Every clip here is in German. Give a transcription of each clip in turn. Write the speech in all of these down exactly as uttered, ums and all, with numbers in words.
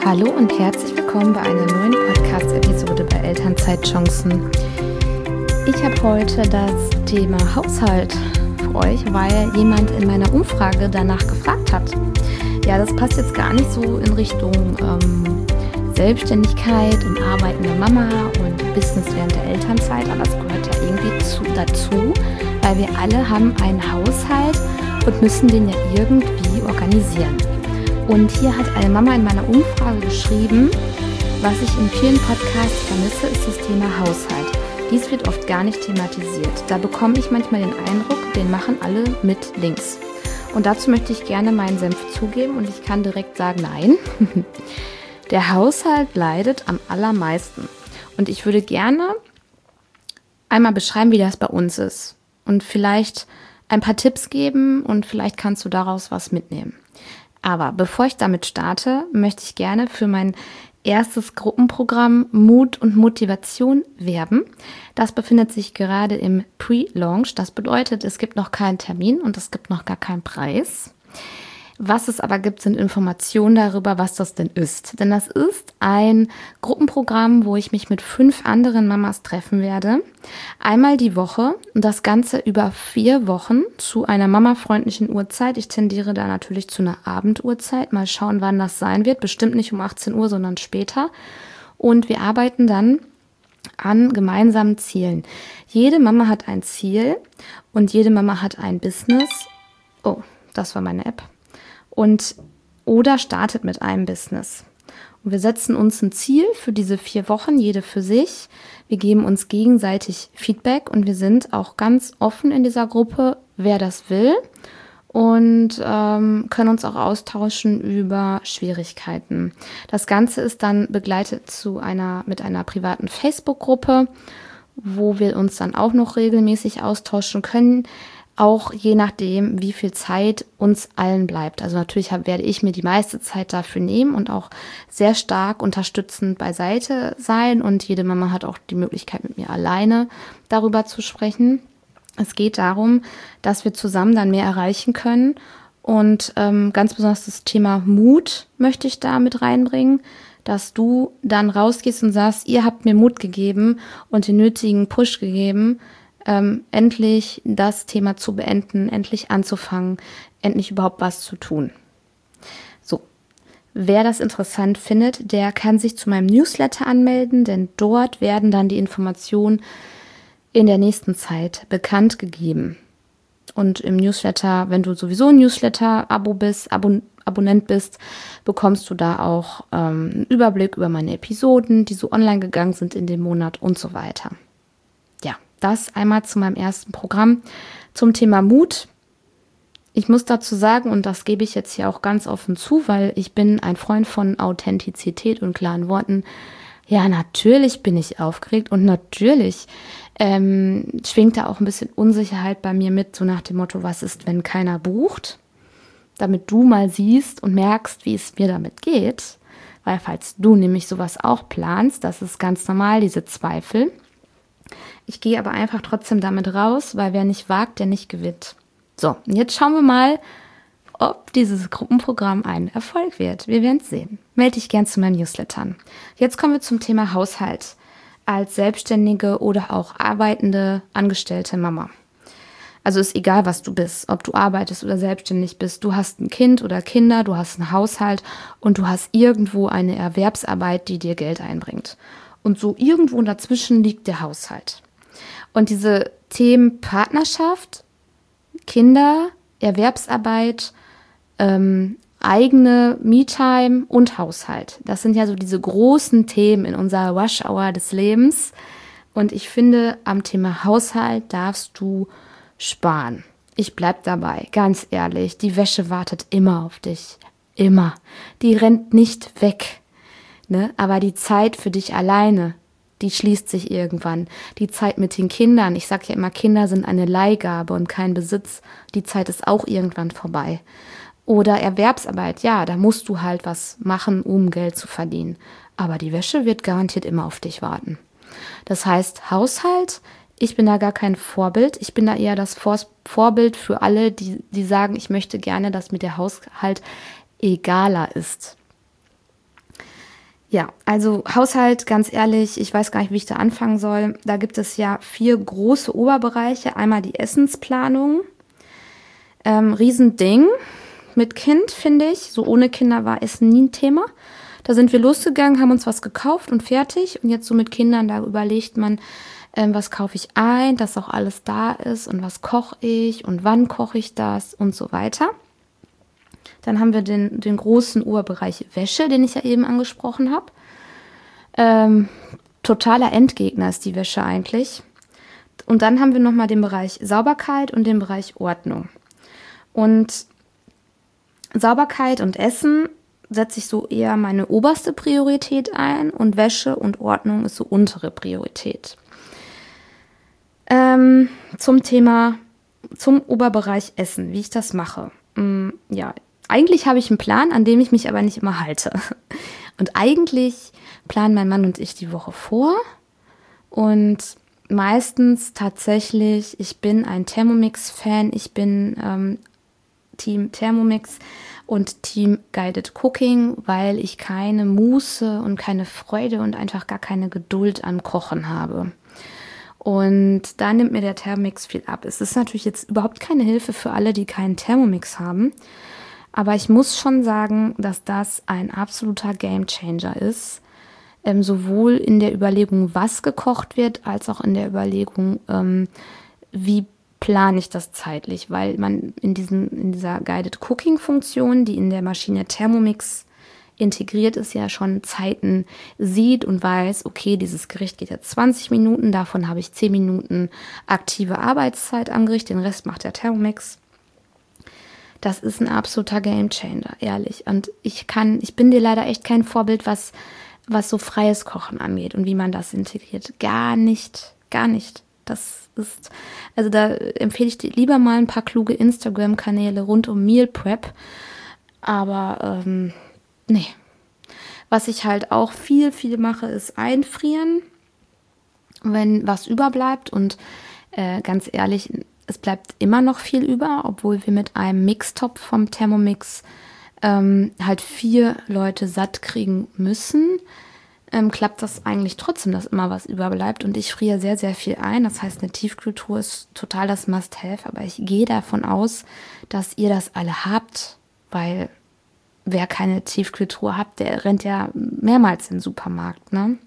Hallo und herzlich willkommen bei einer neuen Podcast-Episode bei Elternzeitchancen. Ich habe heute das Thema Haushalt für euch, weil jemand in meiner Umfrage danach gefragt hat. Ja, das passt jetzt gar nicht so in Richtung ähm, Selbstständigkeit und arbeitende Mama und Business während der Elternzeit, aber es gehört ja irgendwie zu, dazu, weil wir alle haben einen Haushalt und müssen den ja irgendwie organisieren. Und hier hat eine Mama in meiner Umfrage geschrieben, was ich in vielen Podcasts vermisse, ist das Thema Haushalt. Dies wird oft gar nicht thematisiert. Da bekomme ich manchmal den Eindruck, den machen alle mit links. Und dazu möchte ich gerne meinen Senf zugeben und ich kann direkt sagen, nein. Der Haushalt leidet am allermeisten. Und ich würde gerne einmal beschreiben, wie das bei uns ist. Und vielleicht ein paar Tipps geben und vielleicht kannst du daraus was mitnehmen. Aber bevor ich damit starte, möchte ich gerne für mein erstes Gruppenprogramm Mut und Motivation werben. Das befindet sich gerade im Pre-Launch. Das bedeutet, es gibt noch keinen Termin und es gibt noch gar keinen Preis. Was es aber gibt, sind Informationen darüber, was das denn ist. Denn das ist ein Gruppenprogramm, wo ich mich mit fünf anderen Mamas treffen werde. Einmal die Woche und das Ganze über vier Wochen zu einer mamafreundlichen Uhrzeit. Ich tendiere da natürlich zu einer Abenduhrzeit. Mal schauen, wann das sein wird. Bestimmt nicht um achtzehn Uhr, sondern später. Und wir arbeiten dann an gemeinsamen Zielen. Jede Mama hat ein Ziel und jede Mama hat ein Business. Oh, das war meine App. Und oder startet mit einem Business. Und wir setzen uns ein Ziel für diese vier Wochen, jede für sich. Wir geben uns gegenseitig Feedback und wir sind auch ganz offen in dieser Gruppe, wer das will. Und ähm, können uns auch austauschen über Schwierigkeiten. Das Ganze ist dann begleitet zu einer mit einer privaten Facebook-Gruppe, wo wir uns dann auch noch regelmäßig austauschen können. Auch je nachdem, wie viel Zeit uns allen bleibt. Also natürlich hab, werde ich mir die meiste Zeit dafür nehmen und auch sehr stark unterstützend beiseite sein. Und jede Mama hat auch die Möglichkeit, mit mir alleine darüber zu sprechen. Es geht darum, dass wir zusammen dann mehr erreichen können. Und ähm, ganz besonders das Thema Mut möchte ich da mit reinbringen, dass du dann rausgehst und sagst, ihr habt mir Mut gegeben und den nötigen Push gegeben, Ähm, endlich das Thema zu beenden, endlich anzufangen, endlich überhaupt was zu tun. So, wer das interessant findet, der kann sich zu meinem Newsletter anmelden, denn dort werden dann die Informationen in der nächsten Zeit bekannt gegeben. Und im Newsletter, wenn du sowieso ein Newsletter-Abo bist, Abon- Abonnent bist, bekommst du da auch ähm, einen Überblick über meine Episoden, die so online gegangen sind in dem Monat und so weiter. Ja. Das einmal zu meinem ersten Programm zum Thema Mut. Ich muss dazu sagen, und das gebe ich jetzt hier auch ganz offen zu, weil ich bin ein Freund von Authentizität und klaren Worten. Ja, natürlich bin ich aufgeregt und natürlich ähm, schwingt da auch ein bisschen Unsicherheit bei mir mit, so nach dem Motto, was ist, wenn keiner bucht? Damit du mal siehst und merkst, wie es mir damit geht. Weil falls du nämlich sowas auch planst, das ist ganz normal, diese Zweifel. Ich gehe aber einfach trotzdem damit raus, weil wer nicht wagt, der nicht gewinnt. So, und jetzt schauen wir mal, ob dieses Gruppenprogramm ein Erfolg wird. Wir werden es sehen. Melde dich gern zu meinen Newslettern. Jetzt kommen wir zum Thema Haushalt. Als selbstständige oder auch arbeitende, angestellte Mama. Also ist egal, was du bist, ob du arbeitest oder selbstständig bist. Du hast ein Kind oder Kinder, du hast einen Haushalt und du hast irgendwo eine Erwerbsarbeit, die dir Geld einbringt. Und so irgendwo dazwischen liegt der Haushalt. Und diese Themen Partnerschaft, Kinder, Erwerbsarbeit, ähm, eigene Me-Time und Haushalt. Das sind ja so diese großen Themen in unserer Rush-Hour des Lebens. Und ich finde, am Thema Haushalt darfst du sparen. Ich bleib dabei, ganz ehrlich. Die Wäsche wartet immer auf dich. Immer. Die rennt nicht weg. Ne? Aber die Zeit für dich alleine, die schließt sich irgendwann. Die Zeit mit den Kindern, ich sage ja immer, Kinder sind eine Leihgabe und kein Besitz. Die Zeit ist auch irgendwann vorbei. Oder Erwerbsarbeit, ja, da musst du halt was machen, um Geld zu verdienen. Aber die Wäsche wird garantiert immer auf dich warten. Das heißt, Haushalt, ich bin da gar kein Vorbild. Ich bin da eher das Vor- Vorbild für alle, die, die sagen, ich möchte gerne, dass mir der Haushalt egaler ist. Ja, also Haushalt, ganz ehrlich, ich weiß gar nicht, wie ich da anfangen soll. Da gibt es ja vier große Oberbereiche. Einmal die Essensplanung. Ähm, Riesending mit Kind, finde ich. So ohne Kinder war Essen nie ein Thema. Da sind wir losgegangen, haben uns was gekauft und fertig. Und jetzt so mit Kindern, da überlegt man, ähm, was kaufe ich ein, dass auch alles da ist und was koche ich und wann koche ich das und so weiter. Dann haben wir den, den großen Oberbereich Wäsche, den ich ja eben angesprochen habe. Ähm, totaler Endgegner ist die Wäsche eigentlich. Und dann haben wir nochmal den Bereich Sauberkeit und den Bereich Ordnung. Und Sauberkeit und Essen setze ich so eher meine oberste Priorität ein und Wäsche und Ordnung ist so untere Priorität. Ähm, zum Thema, zum Oberbereich Essen, wie ich das mache. Mm, ja, eigentlich habe ich einen Plan, an dem ich mich aber nicht immer halte. Und eigentlich planen mein Mann und ich die Woche vor. Und meistens tatsächlich, ich bin ein Thermomix-Fan. Ich bin ähm, Team Thermomix und Team Guided Cooking, weil ich keine Muße und keine Freude und einfach gar keine Geduld am Kochen habe. Und da nimmt mir der Thermomix viel ab. Es ist natürlich jetzt überhaupt keine Hilfe für alle, die keinen Thermomix haben. Aber ich muss schon sagen, dass das ein absoluter Gamechanger ist. Ähm, sowohl in der Überlegung, was gekocht wird, als auch in der Überlegung, ähm, wie plane ich das zeitlich. Weil man in, diesen, in dieser Guided Cooking Funktion, die in der Maschine Thermomix integriert ist, ja schon Zeiten sieht und weiß, okay, dieses Gericht geht jetzt zwanzig Minuten, davon habe ich zehn Minuten aktive Arbeitszeit am Gericht, den Rest macht der Thermomix. Das ist ein absoluter Gamechanger, ehrlich. Und ich kann, ich bin dir leider echt kein Vorbild, was, was so freies Kochen angeht und wie man das integriert. Gar nicht, gar nicht. Das ist, also da empfehle ich dir lieber mal ein paar kluge Instagram-Kanäle rund um Meal Prep. Aber, ähm, nee. Was ich halt auch viel, viel mache, ist einfrieren, wenn was überbleibt. Und äh, ganz ehrlich, es bleibt immer noch viel über, obwohl wir mit einem Mixtopf vom Thermomix ähm, halt vier Leute satt kriegen müssen. Ähm, klappt das eigentlich trotzdem, dass immer was überbleibt. Und ich friere sehr, sehr viel ein. Das heißt, eine Tiefkühltruhe ist total das Must-Have. Aber ich gehe davon aus, dass ihr das alle habt, weil wer keine Tiefkühltruhe hat, der rennt ja mehrmals in den Supermarkt, ne?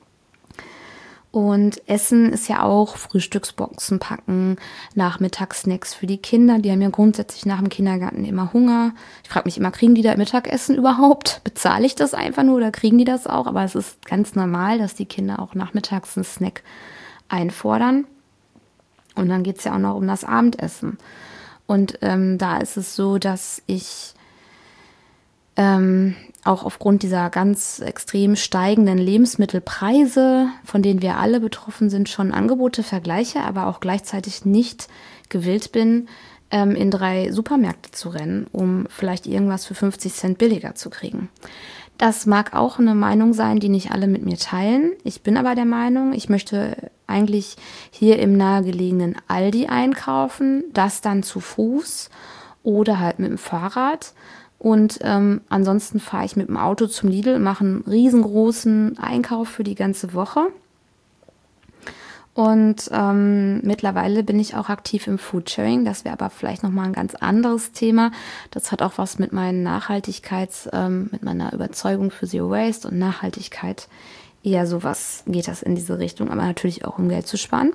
Und Essen ist ja auch Frühstücksboxen packen, Nachmittagssnacks für die Kinder. Die haben ja grundsätzlich nach dem Kindergarten immer Hunger. Ich frage mich immer, kriegen die da Mittagessen überhaupt? Bezahle ich das einfach nur oder kriegen die das auch? Aber es ist ganz normal, dass die Kinder auch nachmittags einen Snack einfordern. Und dann geht es ja auch noch um das Abendessen. Und ähm, da ist es so, dass ich ähm, auch aufgrund dieser ganz extrem steigenden Lebensmittelpreise, von denen wir alle betroffen sind, schon Angebote vergleiche, aber auch gleichzeitig nicht gewillt bin, ähm, in drei Supermärkte zu rennen, um vielleicht irgendwas für fünfzig Cent billiger zu kriegen. Das mag auch eine Meinung sein, die nicht alle mit mir teilen. Ich bin aber der Meinung, ich möchte eigentlich hier im nahegelegenen Aldi einkaufen, das dann zu Fuß oder halt mit dem Fahrrad. Und ähm, ansonsten fahre ich mit dem Auto zum Lidl, mache einen riesengroßen Einkauf für die ganze Woche. Und ähm, mittlerweile bin ich auch aktiv im Foodsharing. Das wäre aber vielleicht nochmal ein ganz anderes Thema. Das hat auch was mit meinen Nachhaltigkeits, ähm, mit meiner Überzeugung für Zero Waste und Nachhaltigkeit. Eher sowas geht das in diese Richtung, aber natürlich auch um Geld zu sparen.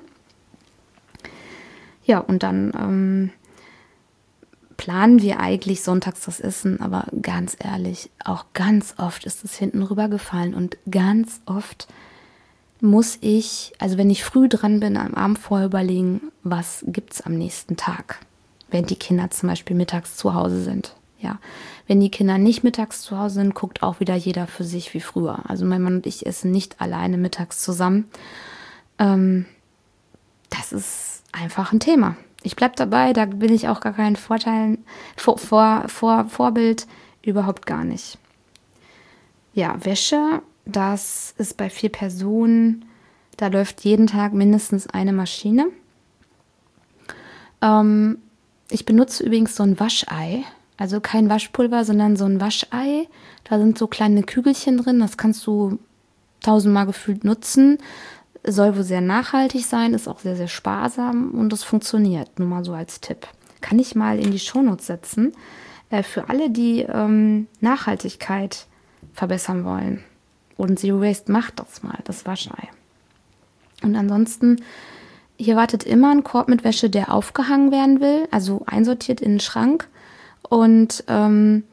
Ja, und dann ähm, planen wir eigentlich sonntags das Essen, aber ganz ehrlich, auch ganz oft ist es hinten rübergefallen und ganz oft muss ich, also wenn ich früh dran bin, am Abend vorher überlegen, was gibt es am nächsten Tag, wenn die Kinder zum Beispiel mittags zu Hause sind. Ja, wenn die Kinder nicht mittags zu Hause sind, guckt auch wieder jeder für sich wie früher. Also mein Mann und ich essen nicht alleine mittags zusammen. Ähm, das ist einfach ein Thema. Ich bleibe dabei, da bin ich auch gar kein Vorteil, vor, vor, vor, Vorbild, überhaupt gar nicht. Ja, Wäsche, das ist bei vier Personen, da läuft jeden Tag mindestens eine Maschine. Ähm, ich benutze übrigens so ein Waschei. Also kein Waschpulver, sondern so ein Waschei. Da sind so kleine Kügelchen drin, das kannst du tausendmal gefühlt nutzen. Soll wohl sehr nachhaltig sein, ist auch sehr, sehr sparsam und es funktioniert. Nur mal so als Tipp. Kann ich mal in die Shownotes setzen. Äh, für alle, die ähm, Nachhaltigkeit verbessern wollen. Und Zero Waste, macht das mal, das Waschei. Und ansonsten, hier wartet immer ein Korb mit Wäsche, der aufgehangen werden will, also einsortiert in den Schrank. Und ähm,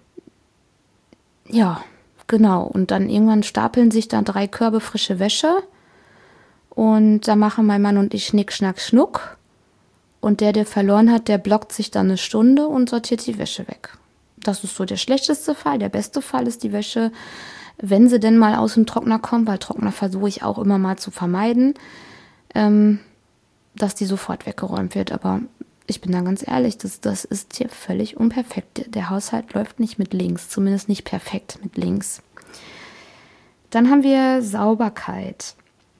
ja, genau. Und dann irgendwann stapeln sich da drei Körbe frische Wäsche. Und da machen mein Mann und ich Schnick, Schnack, Schnuck. Und der, der verloren hat, der blockt sich dann eine Stunde und sortiert die Wäsche weg. Das ist so der schlechteste Fall. Der beste Fall ist die Wäsche, wenn sie denn mal aus dem Trockner kommt, weil Trockner versuche ich auch immer mal zu vermeiden, ähm, dass die sofort weggeräumt wird. Aber ich bin da ganz ehrlich, das, das ist hier völlig unperfekt. Der Haushalt läuft nicht mit links, zumindest nicht perfekt mit links. Dann haben wir Sauberkeit.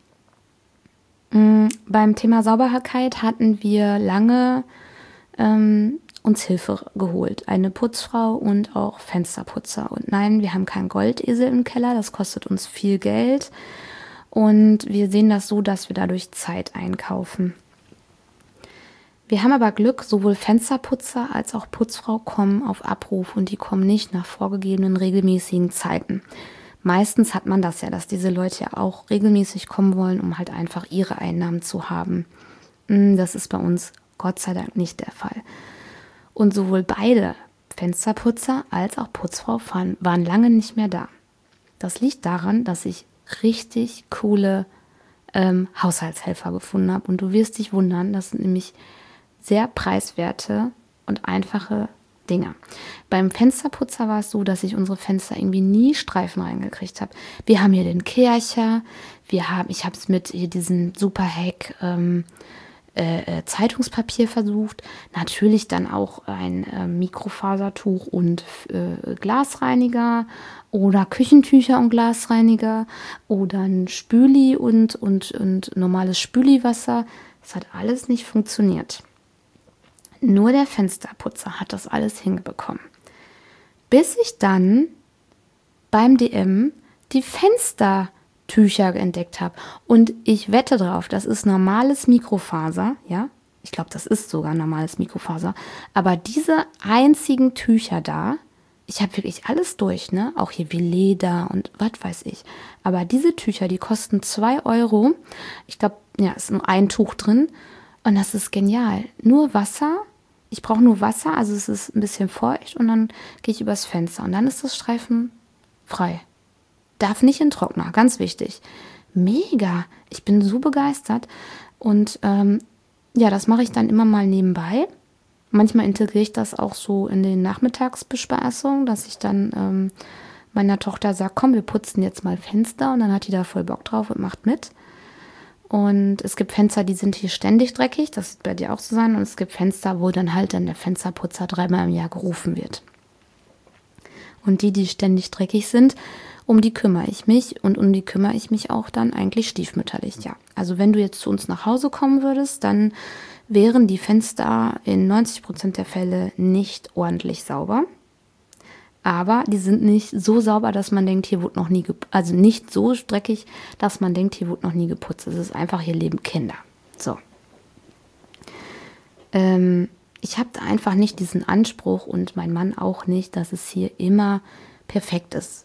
Mhm, beim Thema Sauberkeit hatten wir lange ähm, uns Hilfe geholt. Eine Putzfrau und auch Fensterputzer. Und nein, wir haben keinen Goldesel im Keller, das kostet uns viel Geld. Und wir sehen das so, dass wir dadurch Zeit einkaufen. Wir haben aber Glück, sowohl Fensterputzer als auch Putzfrau kommen auf Abruf und die kommen nicht nach vorgegebenen regelmäßigen Zeiten. Meistens hat man das ja, dass diese Leute ja auch regelmäßig kommen wollen, um halt einfach ihre Einnahmen zu haben. Das ist bei uns Gott sei Dank nicht der Fall. Und sowohl beide Fensterputzer als auch Putzfrau waren lange nicht mehr da. Das liegt daran, dass ich richtig coole ähm, Haushaltshelfer gefunden habe. Und du wirst dich wundern, das sind nämlich sehr preiswerte und einfache Dinge. Beim Fensterputzer war es so, dass ich unsere Fenster irgendwie nie Streifen reingekriegt habe. Wir haben hier den Kercher, wir haben, ich habe es mit hier diesen Superhack ähm, äh, Zeitungspapier versucht, natürlich dann auch ein äh, Mikrofasertuch und äh, Glasreiniger oder Küchentücher und Glasreiniger oder ein Spüli und, und, und normales Spüliwasser. Das hat alles nicht funktioniert. Nur der Fensterputzer hat das alles hinbekommen. Bis ich dann beim D M die Fenstertücher entdeckt habe. Und ich wette drauf, das ist normales Mikrofaser, ja. Ich glaube, das ist sogar normales Mikrofaser. Aber diese einzigen Tücher da, ich habe wirklich alles durch, ne? Auch hier wie Leder und was weiß ich. Aber diese Tücher, die kosten zwei Euro. Ich glaube, ja, ist nur ein Tuch drin. Und das ist genial. Nur Wasser. Ich brauche nur Wasser, also es ist ein bisschen feucht und dann gehe ich übers Fenster und dann ist das Streifen frei. Darf nicht in den Trockner, ganz wichtig. Mega, ich bin so begeistert und ähm, ja, das mache ich dann immer mal nebenbei. Manchmal integriere ich das auch so in den Nachmittagsbespaßungen, dass ich dann ähm, meiner Tochter sage, komm, wir putzen jetzt mal Fenster und dann hat die da voll Bock drauf und macht mit. Und es gibt Fenster, die sind hier ständig dreckig, das wird bei dir auch so sein. Und es gibt Fenster, wo dann halt dann der Fensterputzer dreimal im Jahr gerufen wird. Und die, die ständig dreckig sind, um die kümmere ich mich. Und um die kümmere ich mich auch dann eigentlich stiefmütterlich, ja. Also wenn du jetzt zu uns nach Hause kommen würdest, dann wären die Fenster in neunzig Prozent der Fälle nicht ordentlich sauber. Aber die sind nicht so sauber, dass man denkt, hier wurde noch nie geputzt. Also nicht so dreckig, dass man denkt, hier wurde noch nie geputzt. Es ist einfach, hier leben Kinder. So. Ähm, ich habe da einfach nicht diesen Anspruch und mein Mann auch nicht, dass es hier immer perfekt ist.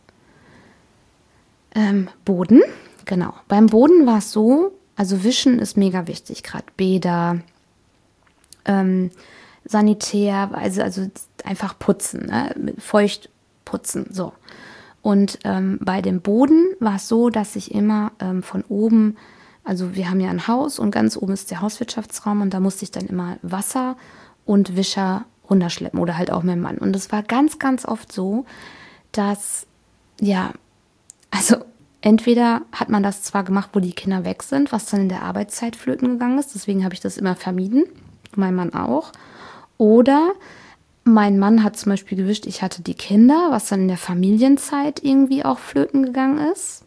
Ähm, Boden, genau. Beim Boden war es so, also Wischen ist mega wichtig, gerade Bäder, ähm, Sanitär, also, also einfach putzen, ne? Feucht putzen, so. Und ähm, bei dem Boden war es so, dass ich immer ähm, von oben, also wir haben ja ein Haus und ganz oben ist der Hauswirtschaftsraum und da musste ich dann immer Wasser und Wischer runterschleppen oder halt auch mein Mann. Und es war ganz, ganz oft so, dass, ja, also entweder hat man das zwar gemacht, wo die Kinder weg sind, was dann in der Arbeitszeit flöten gegangen ist, deswegen habe ich das immer vermieden, mein Mann auch. Oder mein Mann hat zum Beispiel gewischt, ich hatte die Kinder, was dann in der Familienzeit irgendwie auch flöten gegangen ist.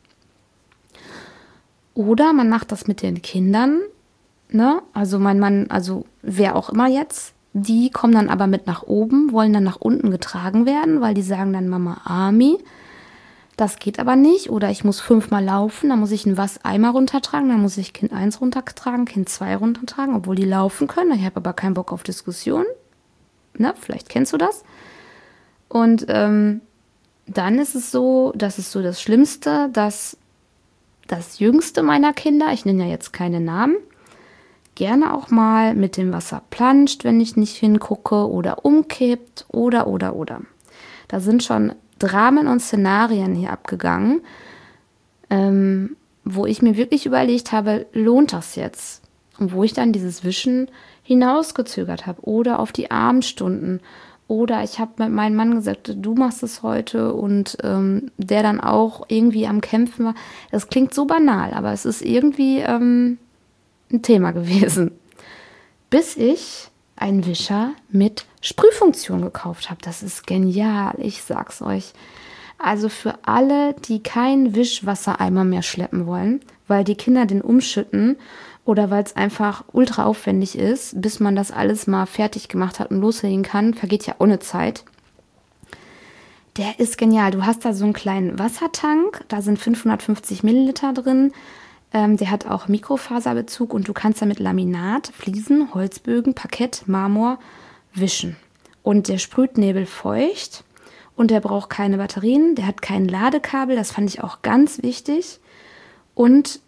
Oder man macht das mit den Kindern, ne? Also mein Mann, also wer auch immer jetzt, die kommen dann aber mit nach oben, wollen dann nach unten getragen werden, weil die sagen dann Mama Ami. Das geht aber nicht. Oder ich muss fünfmal laufen, dann muss ich einen Wasseimer runtertragen, dann muss ich Kind eins runtertragen, Kind zwei runtertragen, obwohl die laufen können. Ich habe aber keinen Bock auf Diskussion. Ne? Vielleicht kennst du das. Und ähm, dann ist es so, das ist so das Schlimmste, dass das jüngste meiner Kinder, ich nenne ja jetzt keine Namen, gerne auch mal mit dem Wasser planscht, wenn ich nicht hingucke oder umkippt oder, oder, oder. Da sind schon Dramen und Szenarien hier abgegangen, ähm, wo ich mir wirklich überlegt habe, lohnt das jetzt? Und wo ich dann dieses Wischen hinausgezögert habe oder auf die Abendstunden. Oder ich habe mit meinem Mann gesagt, du machst es heute und ähm, der dann auch irgendwie am Kämpfen war. Das klingt so banal, aber es ist irgendwie ähm, ein Thema gewesen. Bis ich einen Wischer mit Sprühfunktion gekauft habe. Das ist genial, ich sag's euch. Also für alle, die keinen Wischwassereimer mehr schleppen wollen, weil die Kinder den umschütten oder weil es einfach ultra aufwendig ist, bis man das alles mal fertig gemacht hat und loslegen kann, vergeht ja ohne Zeit. Der ist genial. Du hast da so einen kleinen Wassertank, da sind fünfhundertfünfzig Milliliter drin. Ähm, der hat auch Mikrofaserbezug und du kannst damit Laminat, Fliesen, Holzbögen, Parkett, Marmor wischen. Und der sprüht nebelfeucht und der braucht keine Batterien, der hat kein Ladekabel, das fand ich auch ganz wichtig. Und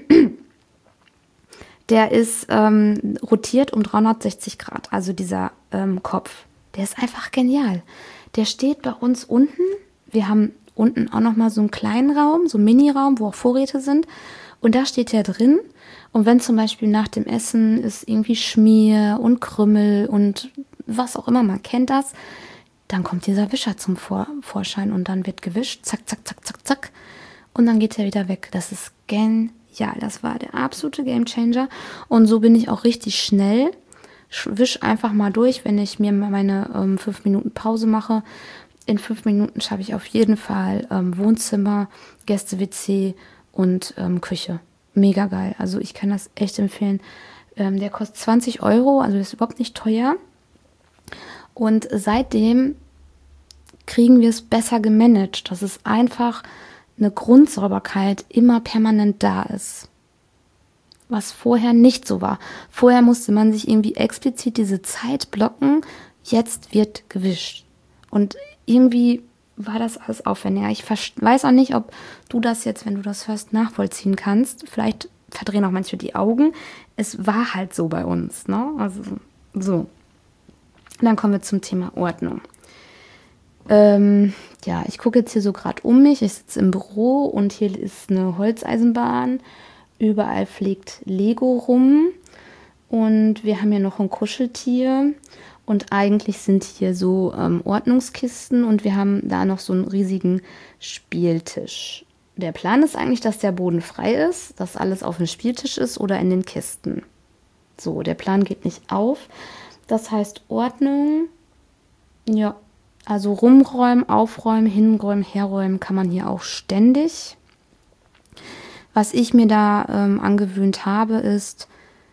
der ist ähm, rotiert um dreihundertsechzig Grad, also dieser ähm, Kopf. Der ist einfach genial. Der steht bei uns unten. Wir haben unten auch nochmal so einen kleinen Raum, so einen Mini-Raum, wo auch Vorräte sind. Und da steht der drin. Und wenn zum Beispiel nach dem Essen ist irgendwie Schmier und Krümmel und was auch immer, man kennt das, dann kommt dieser Wischer zum Vor- Vorschein und dann wird gewischt, zack, zack, zack, zack, zack. Und dann geht er wieder weg. Das ist genial. Das war der absolute Gamechanger. Und so bin ich auch richtig schnell. Wisch einfach mal durch, wenn ich mir meine ähm, fünf Minuten Pause mache. In fünf Minuten schaffe ich auf jeden Fall ähm, Wohnzimmer, Gäste-W C und ähm, Küche. Mega geil. Also ich kann das echt empfehlen. Ähm, der kostet zwanzig Euro, also ist überhaupt nicht teuer. Und seitdem kriegen wir es besser gemanagt. Das ist einfach eine Grundsauberkeit immer permanent da ist. Was vorher nicht so war. Vorher musste man sich irgendwie explizit diese Zeit blocken, jetzt wird gewischt. Und irgendwie war das alles aufwendiger. Ich weiß auch nicht, ob du das jetzt, wenn du das hörst, nachvollziehen kannst. Vielleicht verdrehen auch manche die Augen. Es war halt so bei uns, ne? Also so. Und dann kommen wir zum Thema Ordnung. Ähm, ja, ich gucke jetzt hier so gerade um mich. Ich sitze im Büro und hier ist eine Holzeisenbahn. Überall fliegt Lego rum. Und wir haben hier noch ein Kuscheltier. Und eigentlich sind hier so ähm, Ordnungskisten und wir haben da noch so einen riesigen Spieltisch. Der Plan ist eigentlich, dass der Boden frei ist, dass alles auf dem Spieltisch ist oder in den Kisten. So, der Plan geht nicht auf. Das heißt Ordnung, ja, also rumräumen, aufräumen, hinräumen, herräumen kann man hier auch ständig. Was ich mir da ähm, angewöhnt habe, ist,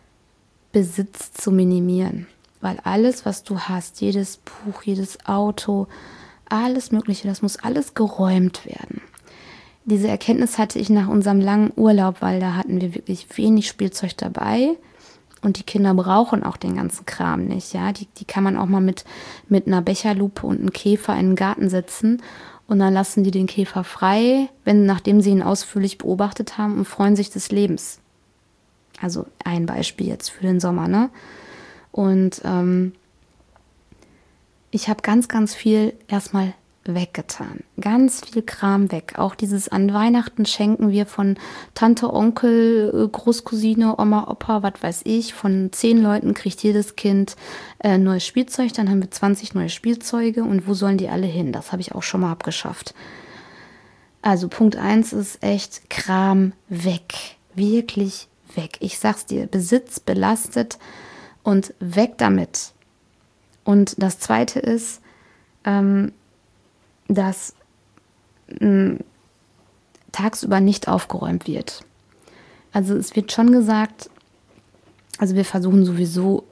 Besitz zu minimieren. Weil alles, was du hast, jedes Buch, jedes Auto, alles Mögliche, das muss alles geräumt werden. Diese Erkenntnis hatte ich nach unserem langen Urlaub, weil da hatten wir wirklich wenig Spielzeug dabei. Und die Kinder brauchen auch den ganzen Kram nicht. Ja, die, die kann man auch mal mit, mit einer Becherlupe und einem Käfer in den Garten setzen. Und dann lassen die den Käfer frei, wenn, nachdem sie ihn ausführlich beobachtet haben und freuen sich des Lebens. Also ein Beispiel jetzt für den Sommer, ne? Und ähm, ich habe ganz, ganz viel erstmal weggetan. Ganz viel Kram weg. Auch dieses an Weihnachten schenken wir von Tante, Onkel, Großcousine, Oma, Opa, was weiß ich. Von zehn Leuten kriegt jedes Kind äh, neues Spielzeug. Dann haben wir zwanzig neue Spielzeuge. Und wo sollen die alle hin? Das habe ich auch schon mal abgeschafft. Also Punkt eins ist echt Kram weg. Wirklich weg. Ich sag's dir, Besitz belastet und weg damit. Und das zweite ist, ähm, dass mh, tagsüber nicht aufgeräumt wird. Also es wird schon gesagt, also wir versuchen sowieso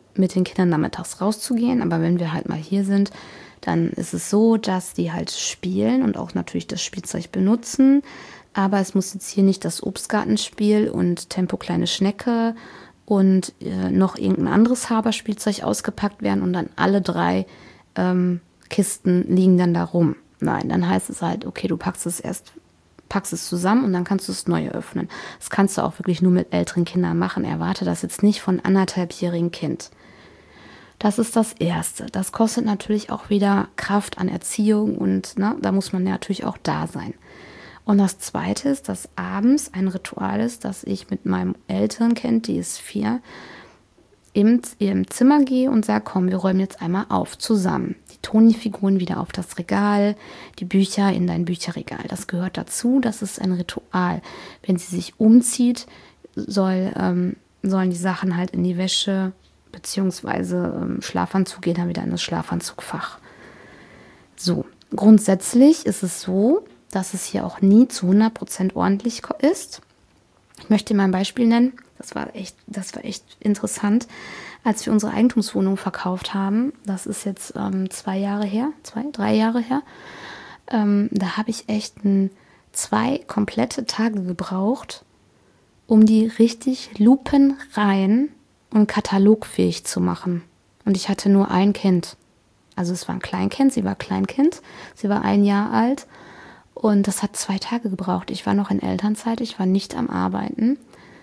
mit den Kindern nachmittags rauszugehen. Aber wenn wir halt mal hier sind, dann ist es so, dass die halt spielen und auch natürlich das Spielzeug benutzen. Aber es muss jetzt hier nicht das Obstgartenspiel und Tempo kleine Schnecke und äh, noch irgendein anderes Haberspielzeug ausgepackt werden und dann alle drei ähm, Kisten liegen dann da rum. Nein, dann heißt es halt, okay, du packst es erst, packst es zusammen und dann kannst du das Neue öffnen. Das kannst du auch wirklich nur mit älteren Kindern machen. Erwarte das jetzt nicht von anderthalbjährigen Kind. Das ist das Erste. Das kostet natürlich auch wieder Kraft an Erziehung und ne, da muss man ja natürlich auch da sein. Und das Zweite ist, dass abends ein Ritual ist, dass ich mit meinem älteren Kind, die ist vier, in ihrem Zimmer gehe und sage, komm, wir räumen jetzt einmal auf, zusammen. Die Toni-Figuren wieder auf das Regal, die Bücher in dein Bücherregal. Das gehört dazu, das ist ein Ritual. Wenn sie sich umzieht, soll, ähm, sollen die Sachen halt in die Wäsche beziehungsweise ähm, Schlafanzug gehen dann wieder in das Schlafanzugfach. So, grundsätzlich ist es so, dass es hier auch nie zu hundert Prozent ordentlich ist. Ich möchte mal ein Beispiel nennen. Das war echt, das war echt interessant, als wir unsere Eigentumswohnung verkauft haben. Das ist jetzt ähm, zwei Jahre her, zwei, drei Jahre her. Ähm, da habe ich echt ein, zwei komplette Tage gebraucht, um die richtig lupenrein und katalogfähig zu machen. Und ich hatte nur ein Kind. Also es war ein Kleinkind, sie war Kleinkind. Sie war ein Jahr alt. Und das hat zwei Tage gebraucht. Ich war noch in Elternzeit, ich war nicht am Arbeiten.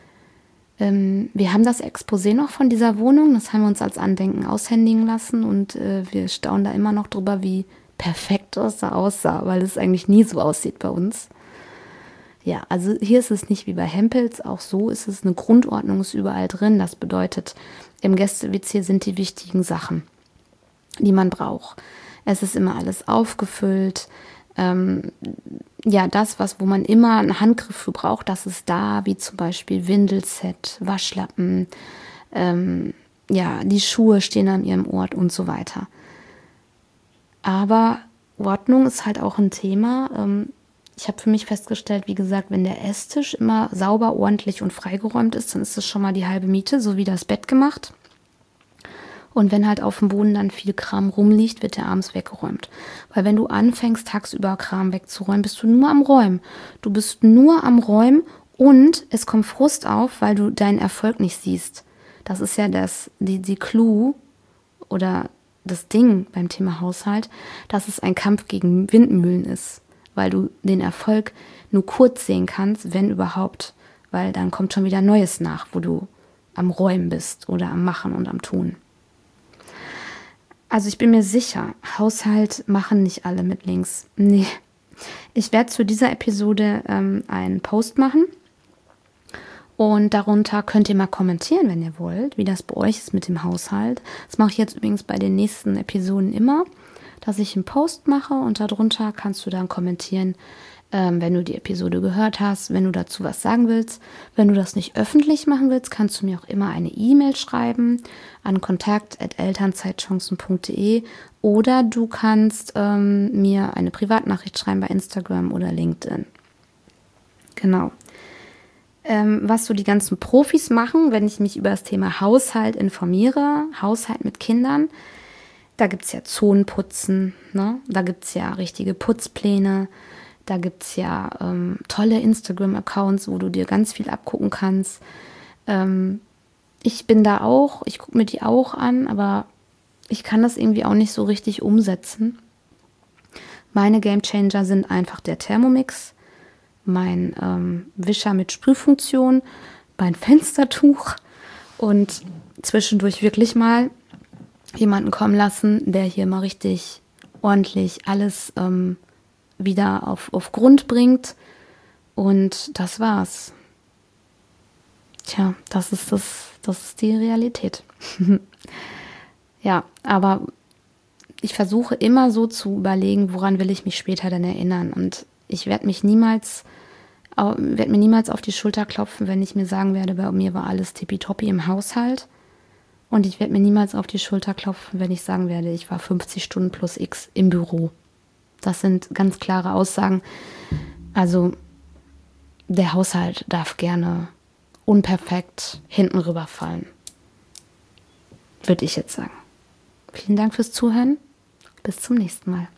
Ähm, wir haben das Exposé noch von dieser Wohnung, das haben wir uns als Andenken aushändigen lassen und äh, wir staunen da immer noch drüber, wie perfekt das da aussah, weil es eigentlich nie so aussieht bei uns. Ja, also hier ist es nicht wie bei Hempels, auch so ist es, eine Grundordnung ist überall drin. Das bedeutet, im Gäste-W C sind die wichtigen Sachen, die man braucht. Es ist immer alles aufgefüllt. Ähm, ja, das, was, wo man immer einen Handgriff für braucht, das ist da, wie zum Beispiel Windelset, Waschlappen, ähm, ja, die Schuhe stehen an ihrem Ort und so weiter. Aber Ordnung ist halt auch ein Thema. Ähm, ich habe für mich festgestellt, wie gesagt, wenn der Esstisch immer sauber, ordentlich und freigeräumt ist, dann ist das schon mal die halbe Miete, so wie das Bett gemacht. Und wenn halt auf dem Boden dann viel Kram rumliegt, wird der abends weggeräumt. Weil wenn du anfängst, tagsüber Kram wegzuräumen, bist du nur am Räumen. Du bist nur am Räumen und es kommt Frust auf, weil du deinen Erfolg nicht siehst. Das ist ja das, die, die Clou oder das Ding beim Thema Haushalt, dass es ein Kampf gegen Windmühlen ist. Weil du den Erfolg nur kurz sehen kannst, wenn überhaupt. Weil dann kommt schon wieder Neues nach, wo du am Räumen bist oder am Machen und am Tun. Also ich bin mir sicher, Haushalt machen nicht alle mit links. Nee, ich werde zu dieser Episode ähm, einen Post machen und darunter könnt ihr mal kommentieren, wenn ihr wollt, wie das bei euch ist mit dem Haushalt. Das mache ich jetzt übrigens bei den nächsten Episoden immer, dass ich einen Post mache und darunter kannst du dann kommentieren, ähm, wenn du die Episode gehört hast, wenn du dazu was sagen willst. Wenn du das nicht öffentlich machen willst, kannst du mir auch immer eine E-Mail schreiben an kontakt at elternzeitchancen punkt de oder du kannst ähm, mir eine Privatnachricht schreiben bei Instagram oder LinkedIn. Genau. Ähm, was so die ganzen Profis machen, wenn ich mich über das Thema Haushalt informiere, Haushalt mit Kindern, da gibt es ja Zonenputzen, ne? Da gibt es ja richtige Putzpläne. Da gibt es ja ähm, tolle Instagram-Accounts, wo du dir ganz viel abgucken kannst. Ähm, ich bin da auch, ich gucke mir die auch an, aber ich kann das irgendwie auch nicht so richtig umsetzen. Meine Gamechanger sind einfach der Thermomix, mein ähm, Wischer mit Sprühfunktion, mein Fenstertuch und zwischendurch wirklich mal jemanden kommen lassen, der hier mal richtig ordentlich alles ähm, wieder auf, auf Grund bringt. Und das war's. Tja, das ist das, das ist die Realität. Ja, aber ich versuche immer so zu überlegen, woran will ich mich später denn erinnern. Und ich werde mich niemals, werde mir niemals auf die Schulter klopfen, wenn ich mir sagen werde, bei mir war alles tippitoppi im Haushalt. Und ich werde mir niemals auf die Schulter klopfen, wenn ich sagen werde, ich war fünfzig Stunden plus X im Büro. Das sind ganz klare Aussagen. Also der Haushalt darf gerne unperfekt hinten rüberfallen. würde ich jetzt sagen. Vielen Dank fürs Zuhören. Bis zum nächsten Mal.